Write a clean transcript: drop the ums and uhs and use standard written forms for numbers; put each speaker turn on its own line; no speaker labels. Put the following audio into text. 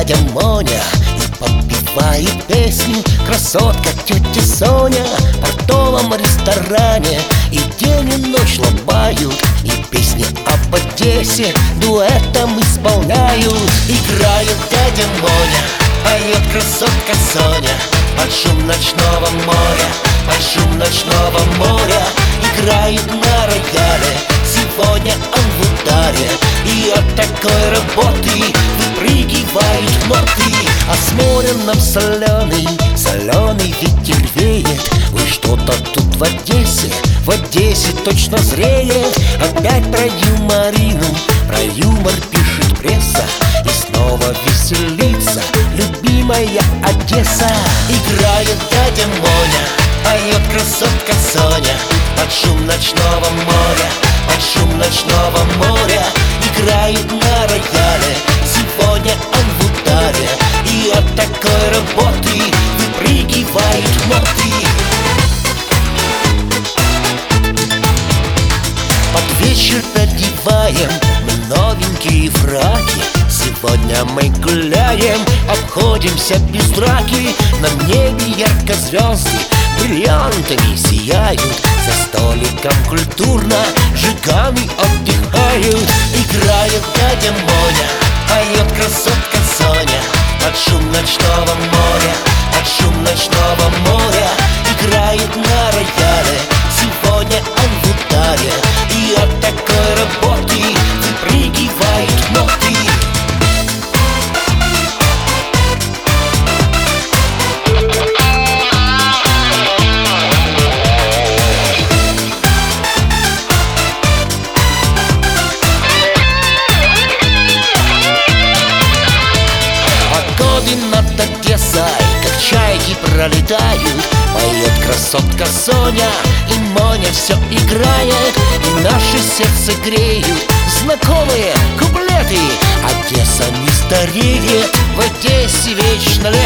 дядя Моня и подпевает песню красотка тетя Соня в портовом ресторане. И день и ночь лобают, и песни об Одессе дуэтом исполняют. Играет дядя Моня, поет красотка Соня под шум ночного моря, под шум ночного моря. Играет на рояле, сегодня он в ударе, и от такой работы выпрыгивают ноты. А с моря нам соленый, соленый ветер веет. Ой, что-то тут в Одессе точно зреет. Опять про юморину, про юмор пишет пресса, и снова веселится любимая Одесса. Играет дядя Моня, поет красотка Соня под шум ночного моря, под шум ночного моря. Играет на рояле, сегодня он в ударе, и от такой работы выпрыгивают ноты. Под вечер надеваем мы новенькие фраки. Сегодня мы гуляем, обходимся без драки. На небе ярко звезды бриллиантами сияют, за столиком культурно жиганы отдыхают. Играет дядя Моня, поет красотка Соня под шум ночного моря, под шум ночного моря. Играет на рояле, сегодня он в ударе, и от такой работы выпрыгивают ноты. Над Одессой, как чайки пролетают, поет красотка Соня, и Моня все играет, и наше сердце греют знакомые куплеты. Одесса не стареет, в Одессе вечно лето.